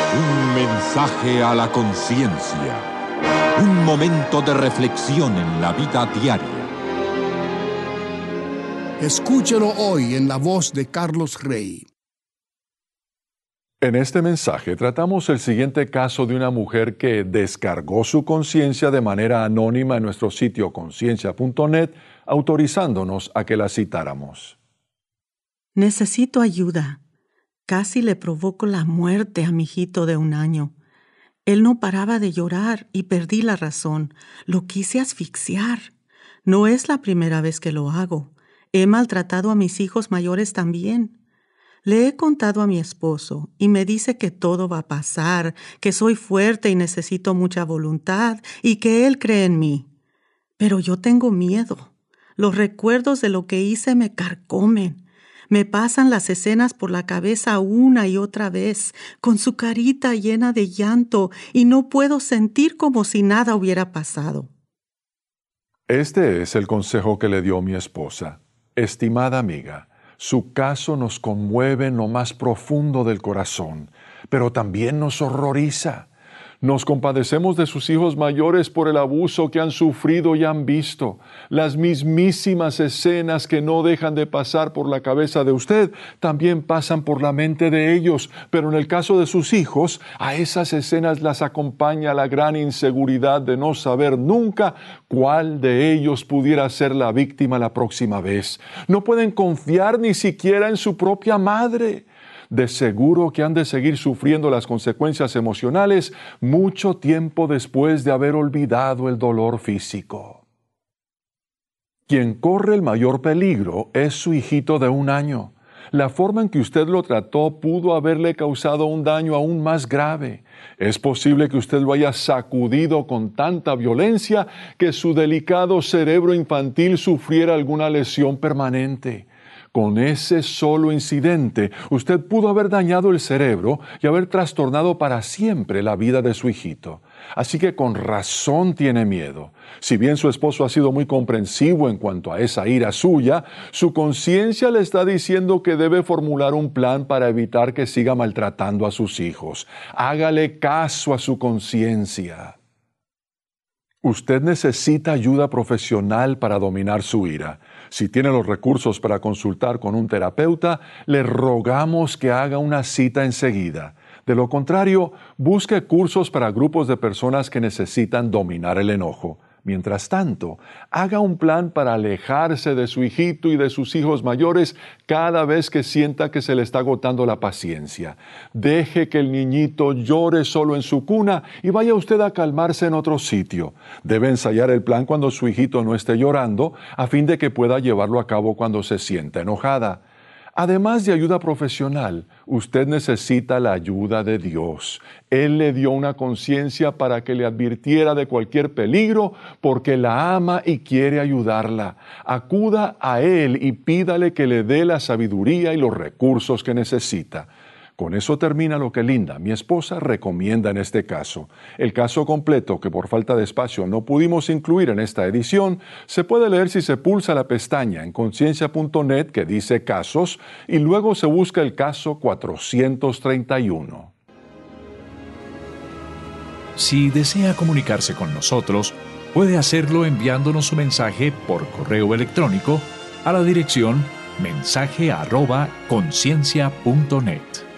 Un mensaje a la conciencia. Un momento de reflexión en la vida diaria. Escúchelo hoy en la voz de Carlos Rey. En este mensaje tratamos el siguiente caso de una mujer que descargó su conciencia de manera anónima en nuestro sitio conciencia.net, autorizándonos a que la citáramos. Necesito ayuda. Casi le provoco la muerte a mi hijito de 1 año. Él no paraba de llorar y perdí la razón. Lo quise asfixiar. No es la primera vez que lo hago. He maltratado a mis hijos mayores también. Le he contado a mi esposo y me dice que todo va a pasar, que soy fuerte y necesito mucha voluntad y que él cree en mí. Pero yo tengo miedo. Los recuerdos de lo que hice me carcomen. Me pasan las escenas por la cabeza una y otra vez, con su carita llena de llanto, y no puedo sentir como si nada hubiera pasado. Este es el consejo que le dio mi esposa. Estimada amiga, su caso nos conmueve en lo más profundo del corazón, pero también nos horroriza. Nos compadecemos de sus hijos mayores por el abuso que han sufrido y han visto. Las mismísimas escenas que no dejan de pasar por la cabeza de usted también pasan por la mente de ellos, pero en el caso de sus hijos, a esas escenas las acompaña la gran inseguridad de no saber nunca cuál de ellos pudiera ser la víctima la próxima vez. No pueden confiar ni siquiera en su propia madre. De seguro que han de seguir sufriendo las consecuencias emocionales mucho tiempo después de haber olvidado el dolor físico. Quien corre el mayor peligro es su hijito de 1 año. La forma en que usted lo trató pudo haberle causado un daño aún más grave. Es posible que usted lo haya sacudido con tanta violencia que su delicado cerebro infantil sufriera alguna lesión permanente. Con ese solo incidente, usted pudo haber dañado el cerebro y haber trastornado para siempre la vida de su hijito. Así que con razón tiene miedo. Si bien su esposo ha sido muy comprensivo en cuanto a esa ira suya, su conciencia le está diciendo que debe formular un plan para evitar que siga maltratando a sus hijos. Hágale caso a su conciencia. Usted necesita ayuda profesional para dominar su ira. Si tiene los recursos para consultar con un terapeuta, le rogamos que haga una cita enseguida. De lo contrario, busque cursos para grupos de personas que necesitan dominar el enojo. Mientras tanto, haga un plan para alejarse de su hijito y de sus hijos mayores cada vez que sienta que se le está agotando la paciencia. Deje que el niñito llore solo en su cuna y vaya usted a calmarse en otro sitio. Debe ensayar el plan cuando su hijito no esté llorando, a fin de que pueda llevarlo a cabo cuando se sienta enojada. Además de ayuda profesional, usted necesita la ayuda de Dios. Él le dio una conciencia para que le advirtiera de cualquier peligro, porque la ama y quiere ayudarla. Acuda a Él y pídale que le dé la sabiduría y los recursos que necesita. Con eso termina lo que Linda, mi esposa, recomienda en este caso. El caso completo, que por falta de espacio no pudimos incluir en esta edición, se puede leer si se pulsa la pestaña en conciencia.net que dice casos y luego se busca el caso 431. Si desea comunicarse con nosotros, puede hacerlo enviándonos su mensaje por correo electrónico a la dirección mensaje@conciencia.net.